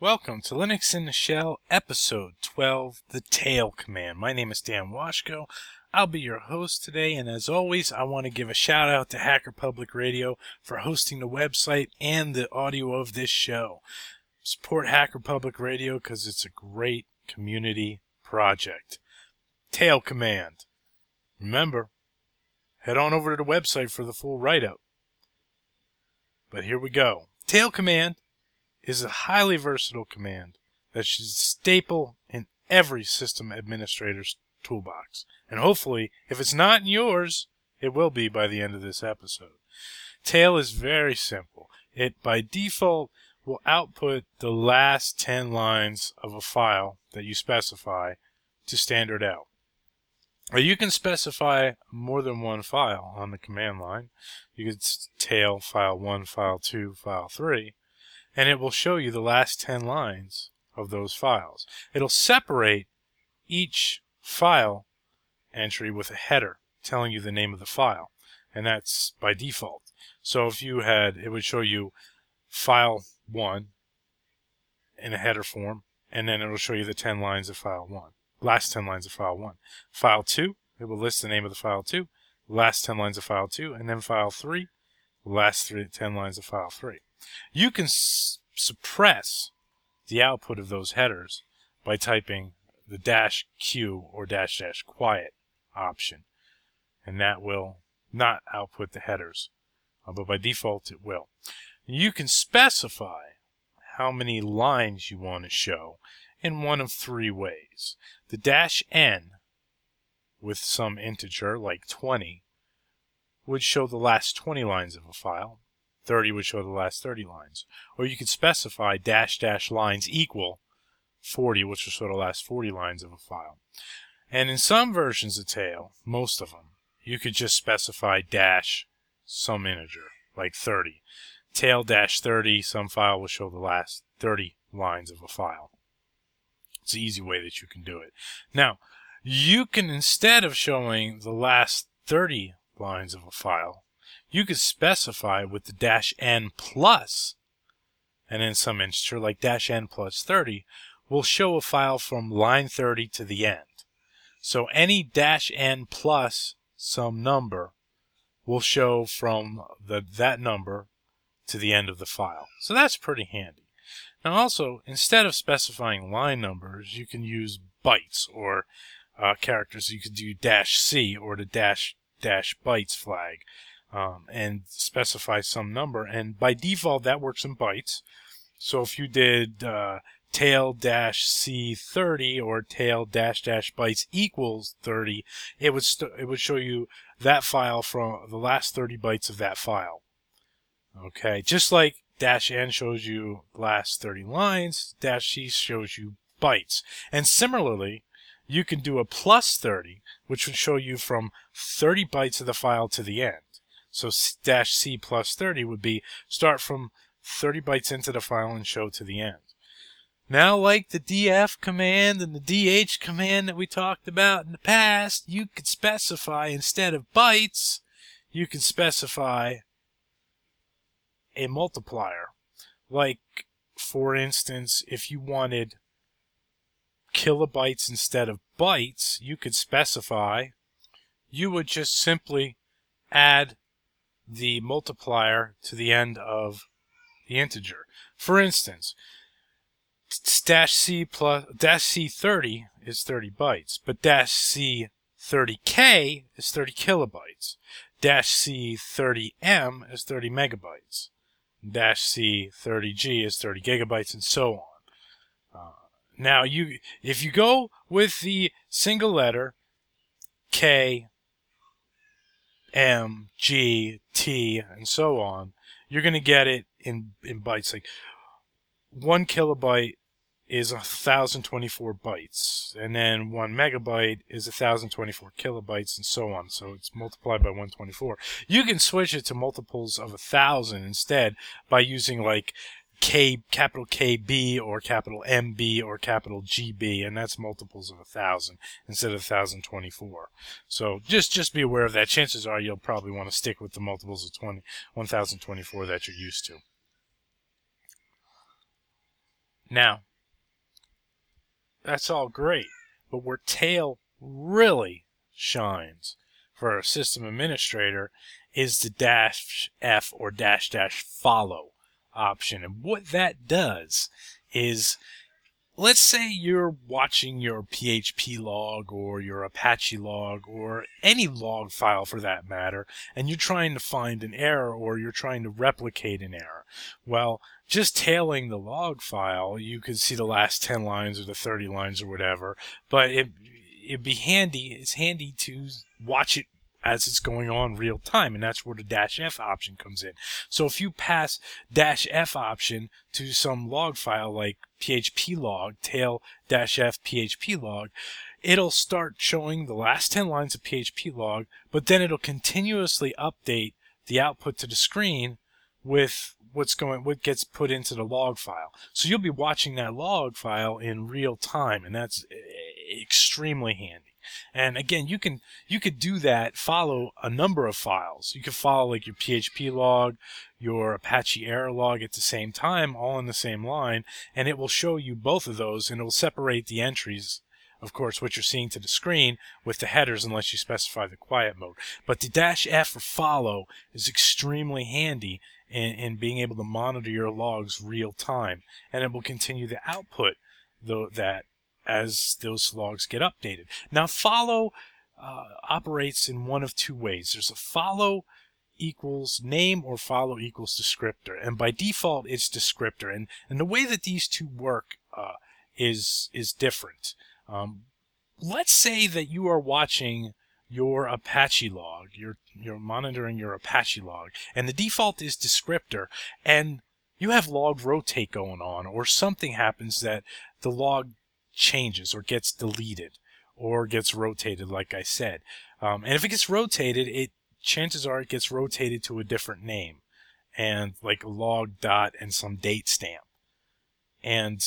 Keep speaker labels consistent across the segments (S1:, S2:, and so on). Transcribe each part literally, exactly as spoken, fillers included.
S1: Welcome to Linux in the Shell, Episode twelve, The Tail Command. My name is Dan Washko. I'll be your host today, and as always, I want to give a shout out to Hacker Public Radio for hosting the website and the audio of this show. Support Hacker Public Radio because it's a great community project. Tail Command. Remember, head on over to the website for the full write-up. But here we go. Tail Command is a highly versatile command that should staple in every system administrator's toolbox. And hopefully, if it's not in yours, it will be by the end of this episode. Tail is very simple. It, by default, will output the last ten lines of a file that you specify to standard out. Or you can specify more than one file on the command line. You could tail file one, file two, file three, and it will show you the last ten lines of those files. It'll separate each file entry with a header telling you the name of the file, and that's by default. So if you had, it would show you file one in a header form, and then it'll show you the ten lines of file one. Last ten lines of file one. File two, it will list the name of the file two, last ten lines of file two, and then file three, last three, ten lines of file three. You can s suppress the output of those headers by typing the dash Q or dash dash quiet option, and that will not output the headers, uh, but by default it will. You can specify how many lines you want to show in one of three ways. The dash N with some integer like twenty would show the last twenty lines of a file. thirty would show the last thirty lines. Or you could specify dash dash lines equal forty, which will show the last forty lines of a file. And in some versions of Tail, most of them, you could just specify dash some integer, like thirty. Tail dash thirty, some file will show the last thirty lines of a file. It's an easy way that you can do it. Now, you can, instead of showing the last thirty lines of a file, you could specify with the dash n plus, and then some integer like dash n plus thirty will show a file from line thirty to the end. So any dash n plus some number will show from the, that number to the end of the file. So that's pretty handy. Now also, instead of specifying line numbers, you can use bytes or uh, characters. You could do dash C or the dash dash bytes flag. Um, and specify some number, and by default that works in bytes. So if you did uh, tail dash C thirty or tail dash dash bytes equals thirty, it would st it would show you that file from the last thirty bytes of that file. Okay, just like dash N shows you the last thirty lines, dash C shows you bytes. And similarly, you can do a plus thirty, which would show you from thirty bytes of the file to the end. So dash C plus thirty would be start from thirty bytes into the file and show to the end. Now, like the D F command and the D H command that we talked about in the past, you could specify, instead of bytes, you can specify a multiplier. Like, for instance, if you wanted kilobytes instead of bytes, you could specify, you would just simply add the multiplier to the end of the integer. For instance, dash C plus dash C thirty is thirty bytes, but dash C thirty K is thirty kilobytes. Dash C thirty M is thirty megabytes. Dash C thirty G is thirty gigabytes, and so on. Uh, now, you if you go with the single letter K, M, G, T, and so on, you're going to get it in, in bytes. Like one kilobyte is one thousand twenty-four bytes, and then one megabyte is one thousand twenty-four kilobytes, and so on. So it's multiplied by one hundred twenty-four. You can switch it to multiples of one thousand instead by using like K, capital K B or capital M B or capital G B, and that's multiples of a thousand instead of one thousand twenty-four. So just just be aware of that. Chances are you'll probably want to stick with the multiples of twenty, one thousand twenty-four that you're used to. Now, that's all great, but where tail really shines for a system administrator is the dash F or dash dash follow option. And what that does is, let's say you're watching your P H P log or your Apache log or any log file for that matter, and you're trying to find an error or you're trying to replicate an error. Well, just tailing the log file, you could see the last ten lines or the thirty lines or whatever, but it, it'd be handy, it's handy to watch it as it's going on real time, and that's where the dash F option comes in. So if you pass dash F option to some log file like P H P log, tail dash F P H P log, it'll start showing the last ten lines of P H P log, but then it'll continuously update the output to the screen with what's going, what gets put into the log file. So you'll be watching that log file in real time, and that's extremely handy. And again, you can you could do that, follow a number of files. You could follow like your P H P log, your Apache error log at the same time, all in the same line, and it will show you both of those, and it will separate the entries, of course, what you're seeing to the screen with the headers unless you specify the quiet mode. But the dash F or follow is extremely handy in, in being able to monitor your logs real time, and it will continue to output the, that as those logs get updated. Now, follow uh, operates in one of two ways. There's a follow equals name or follow equals descriptor, and by default it's descriptor. And and the way that these two work uh, is is different. Um, let's say that you are watching your Apache log, you're you're monitoring your Apache log, and the default is descriptor, and you have log rotate going on, or something happens that the log changes or gets deleted or gets rotated, like I said. Um, and if it gets rotated, it chances are it gets rotated to a different name, and like a log dot and some date stamp, and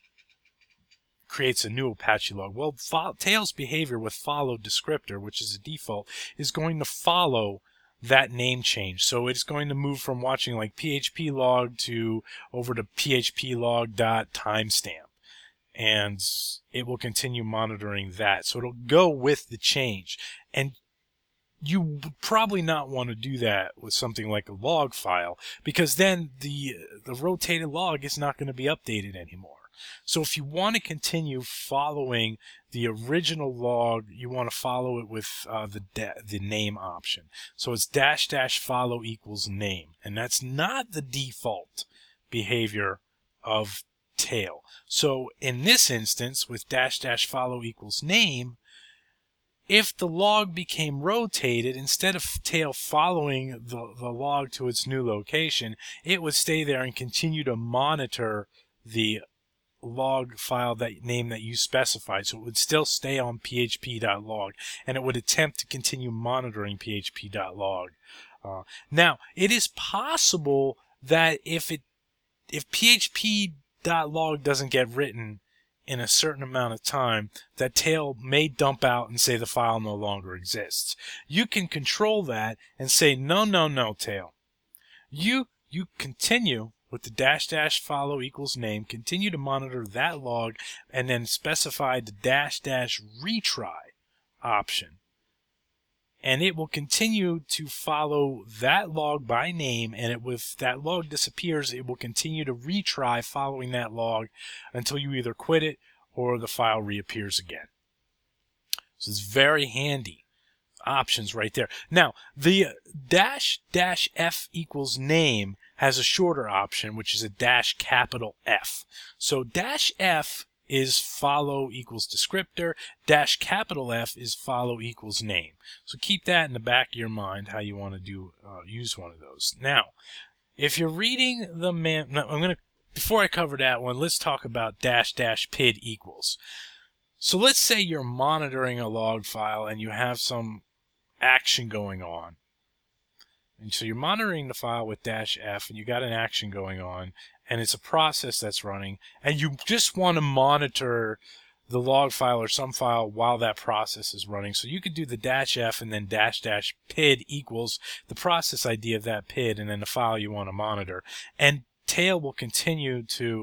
S1: creates a new Apache log. Well, Tail's behavior with follow descriptor, which is a default, is going to follow that name change. So it's going to move from watching like P H P log to over to P H P log dot timestamp, and it will continue monitoring that. So it'll go with the change. And you would probably not want to do that with something like a log file, because then the the rotated log is not going to be updated anymore. So if you want to continue following the original log, you want to follow it with uh, the the name option. So it's dash dash follow equals name, and that's not the default behavior of Tail. So in this instance, with dash dash follow equals name, if the log became rotated, instead of Tail following the, the log to its new location, it would stay there and continue to monitor the log file, that name that you specified. So it would still stay on P H P dot log, and it would attempt to continue monitoring P H P dot log. Uh, now, it is possible that if it if P H P dot log doesn't get written in a certain amount of time, that Tail may dump out and say the file no longer exists. You can control that and say, no, no, no, Tail. You you continue with the dash dash follow equals name, continue to monitor that log, and then specify the dash dash retry option. And it will continue to follow that log by name, and it, if that log disappears, it will continue to retry following that log until you either quit it or the file reappears again. So it's very handy options right there. Now, the dash dash F equals name has a shorter option, which is a dash capital F. So dash F is follow equals descriptor, dash capital F is follow equals name. So keep that in the back of your mind, how you want to do uh, use one of those. Now, if you're reading the man, no, I'm gonna before I cover that one, let's talk about dash dash P I D equals. So let's say you're monitoring a log file and you have some action going on. And so you're monitoring the file with dash F, and you got an action going on, and it's a process that's running, and you just want to monitor the log file or some file while that process is running. So you could do the dash F and then dash dash P I D equals the process I D of that P I D and then the file you want to monitor. And Tail will continue to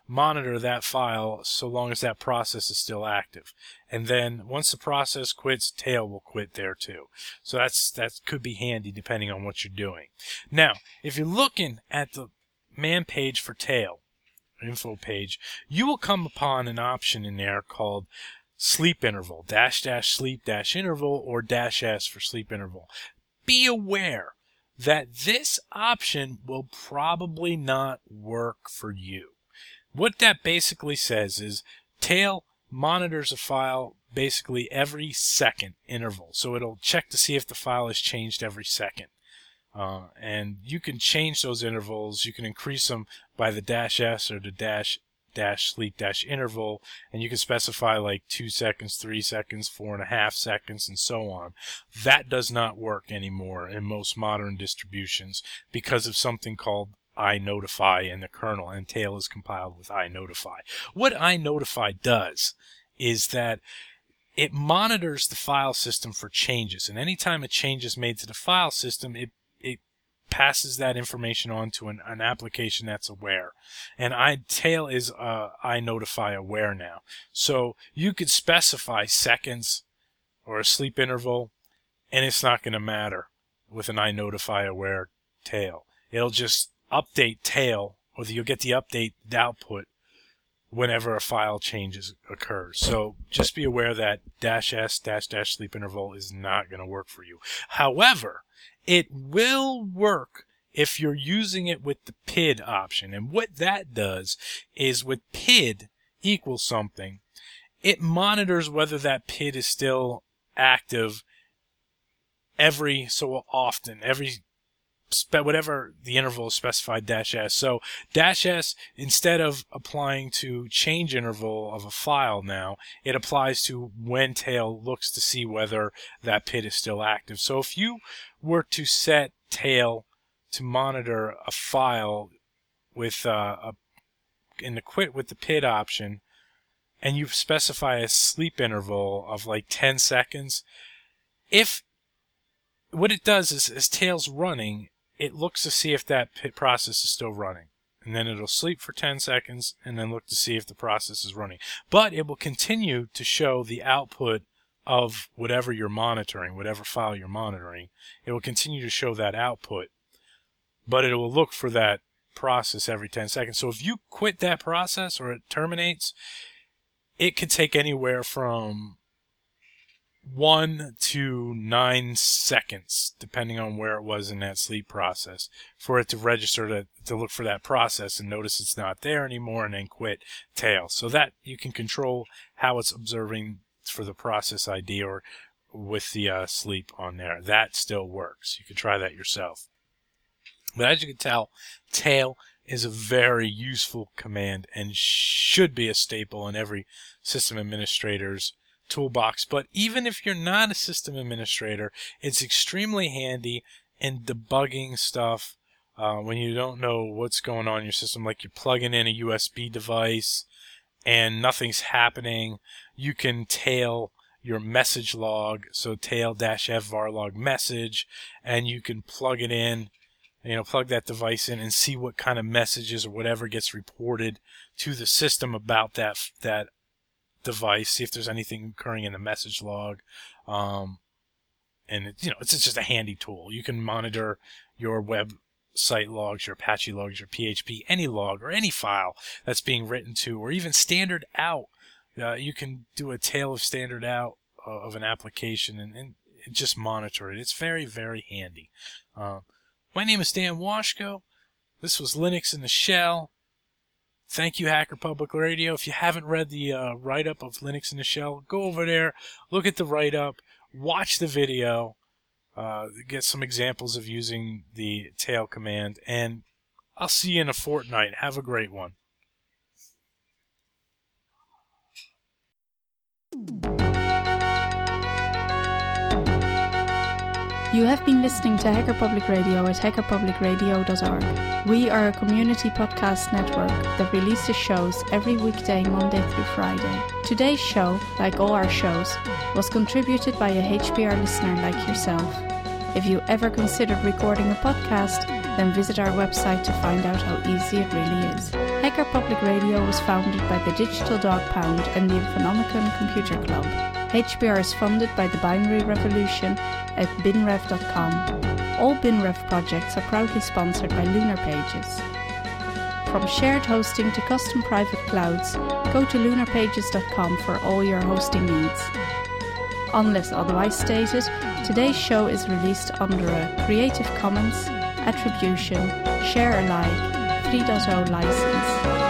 S1: monitor that file so long as that process is still active. And then once the process quits, tail will quit there too. So that's that could be handy depending on what you're doing. Now, if you're looking at the man page for tail, info page, you will come upon an option in there called sleep interval, dash dash sleep dash interval, or dash S for sleep interval. Be aware that this option will probably not work for you. What that basically says is tail monitors a file basically every second interval. So it'll check to see if the file has changed every second. Uh, and you can change those intervals. You can increase them by the dash S or the dash dash sleep dash interval, and you can specify like two seconds, three seconds, four and a half seconds, and so on. That does not work anymore in most modern distributions because of something called iNotify in the kernel, and tail is compiled with iNotify. What iNotify does is that it monitors the file system for changes, and anytime a change is made to the file system, it it passes that information on to an, an application that's aware. And I, tail is uh, iNotify aware now. So you could specify seconds or a sleep interval, and it's not going to matter with an iNotify aware tail. It'll just update tail, or you'll get the update output whenever a file changes occurs. So just be aware that dash S dash dash sleep interval is not going to work for you. However, it will work if you're using it with the P I D option. And what that does is with P I D equals something, it monitors whether that P I D is still active every so often, every whatever the interval is specified dash S. So dash S, instead of applying to change interval of a file now, it applies to when tail looks to see whether that P I D is still active. So if you were to set tail to monitor a file with uh, a in the quit with the P I D option, and you specify a sleep interval of like ten seconds, if what it does is as tail's running, it looks to see if that process is still running. And then it'll sleep for ten seconds and then look to see if the process is running. But it will continue to show the output of whatever you're monitoring, whatever file you're monitoring. It will continue to show that output, but it will look for that process every ten seconds. So if you quit that process or it terminates, it could take anywhere from one to nine seconds, depending on where it was in that sleep process, for it to register to, to look for that process and notice it's not there anymore and then quit tail. So that you can control how it's observing for the process I D or with the uh, sleep on there. That still works. You can try that yourself. But as you can tell, tail is a very useful command and should be a staple in every system administrator's toolbox. But even if you're not a system administrator, it's extremely handy in debugging stuff uh, when you don't know what's going on in your system, like you're plugging in a U S B device and nothing's happening. You can tail your message log, so tail dash F varlog message, and you can plug it in, you know, plug that device in and see what kind of messages or whatever gets reported to the system about that that device, see if there's anything occurring in the message log. Um, and it, you know, it's, it's just a handy tool. You can monitor your website logs, your Apache logs, your P H P, any log or any file that's being written to, or even standard out. Uh, you can do a tail of standard out uh, of an application and, and just monitor it. It's very, very handy. Uh, my name is Dan Washko. This was Linux in the Shell. Thank you, Hacker Public Radio. If you haven't read the uh, write-up of Linux in the Shell, go over there, look at the write-up, watch the video, uh, get some examples of using the tail command, and I'll see you in a fortnight. Have a great one.
S2: You have been listening to Hacker Public Radio at hacker public radio dot org. We are a community podcast network that releases shows every weekday, Monday through Friday. Today's show, like all our shows, was contributed by a H P R listener like yourself. If you ever considered recording a podcast, then visit our website to find out how easy it really is. Hacker Public Radio was founded by the Digital Dog Pound and the Infonomicon Computer Club. H B R is funded by the Binary Revolution at bin rev dot com. All BinRev projects are proudly sponsored by Lunar Pages. From shared hosting to custom private clouds, go to lunar pages dot com for all your hosting needs. Unless otherwise stated, today's show is released under a Creative Commons Attribution Share Alike three point oh license.